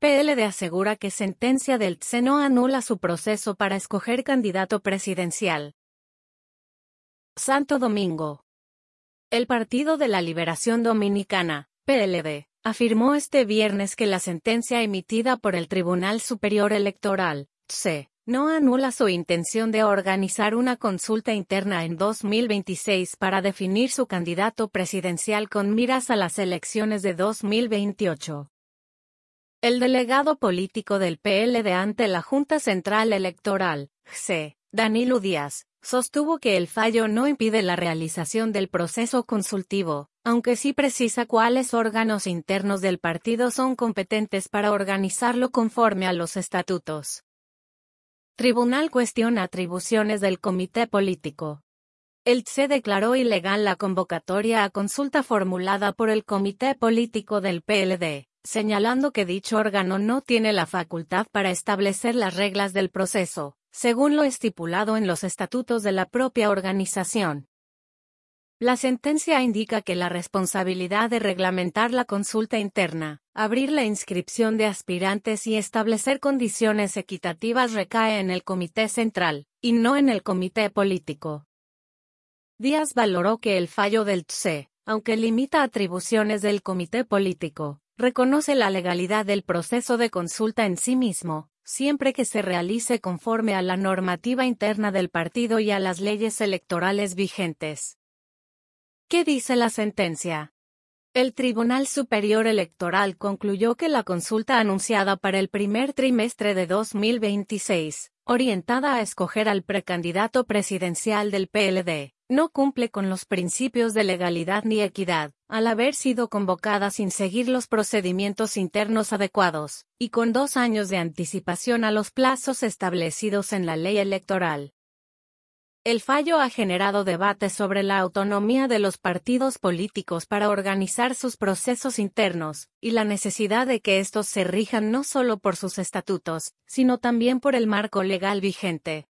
PLD asegura que sentencia del TSE no anula su proceso para escoger candidato presidencial. Santo Domingo. El Partido de la Liberación Dominicana, PLD, afirmó este viernes que la sentencia emitida por el Tribunal Superior Electoral, TSE, no anula su intención de organizar una consulta interna en 2026 para definir su candidato presidencial con miras a las elecciones de 2028. El delegado político del PLD ante la Junta Central Electoral, JCE, Danilo Díaz, sostuvo que el fallo no impide la realización del proceso consultivo, aunque sí precisa cuáles órganos internos del partido son competentes para organizarlo conforme a los estatutos. Tribunal cuestiona atribuciones del comité político. El TSE declaró ilegal la convocatoria a consulta formulada por el comité político del PLD, señalando que dicho órgano no tiene la facultad para establecer las reglas del proceso, según lo estipulado en los estatutos de la propia organización. La sentencia indica que la responsabilidad de reglamentar la consulta interna, abrir la inscripción de aspirantes y establecer condiciones equitativas recae en el Comité Central, y no en el Comité Político. Díaz valoró que el fallo del TSE, aunque limita atribuciones del Comité Político, reconoce la legalidad del proceso de consulta en sí mismo, siempre que se realice conforme a la normativa interna del partido y a las leyes electorales vigentes. ¿Qué dice la sentencia? El Tribunal Superior Electoral concluyó que la consulta anunciada para el primer trimestre de 2026, orientada a escoger al precandidato presidencial del PLD, no cumple con los principios de legalidad ni equidad, al haber sido convocada sin seguir los procedimientos internos adecuados, y con 2 años de anticipación a los plazos establecidos en la ley electoral. El fallo ha generado debate sobre la autonomía de los partidos políticos para organizar sus procesos internos, y la necesidad de que estos se rijan no solo por sus estatutos, sino también por el marco legal vigente.